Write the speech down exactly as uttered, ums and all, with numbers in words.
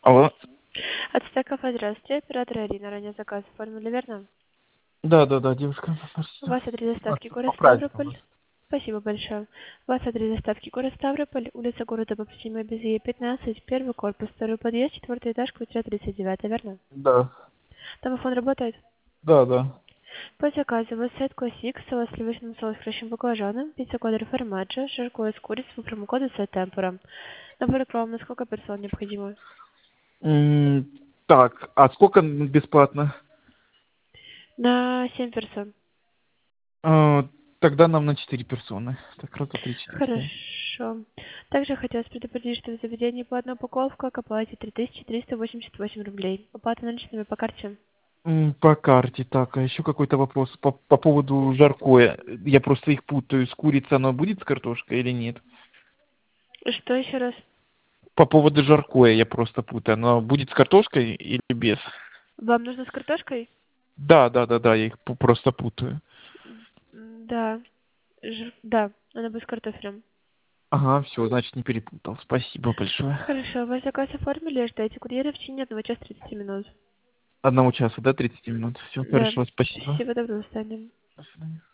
Алло. От Стекова, здравствуйте. Оператор Ирина. Ранее заказ оформили, верно? Да, да, да, девушка. У вас адрес А, доставки город По праздникам. Ставрополь. Спасибо большое. У вас адрес доставки город Ставрополь, улица города Попсима Безе, пятнадцать, первый корпус, второй подъезд, четвертый этаж, квартира тридцать девять, верно? Да. Домофон работает? Да, да. По заказу у вас сайт Classic, салат сливочным соус с кращим баклажаном, пицца квадро формаджо, жаркое из курицы по промокоду сайт темпора. Набор к вам на сколько персон необходимо? М, Так, а сколько бесплатно? На семь персон. А, Тогда нам на четыре персоны. Так, раз, два, три, четыре, семь. Хорошо. Также хотелось предупредить, что в заведении по одной упаковке к оплате три тысячи триста восемьдесят восемь рублей. Оплата наличными по карте. М, По карте. Так, а еще какой-то вопрос по, по поводу жаркое. Я просто их путаю. С курицей оно будет с картошкой или нет? Что еще раз? По поводу жаркое я просто путаю. Оно будет с картошкой или без? Вам нужно с картошкой? Да, да, да, да, я их пу- просто путаю. М, Да. Ж- Да, она будет с картофелем. Ага, все, значит, не перепутал. Спасибо большое. Хорошо, ваш заказ оформили, ждайте курьера в течение одного часа тридцати минут. Одного часа, да, тридцать минут. Все, Да. хорошо, спасибо. Всего доброго, до свидания. До свидания.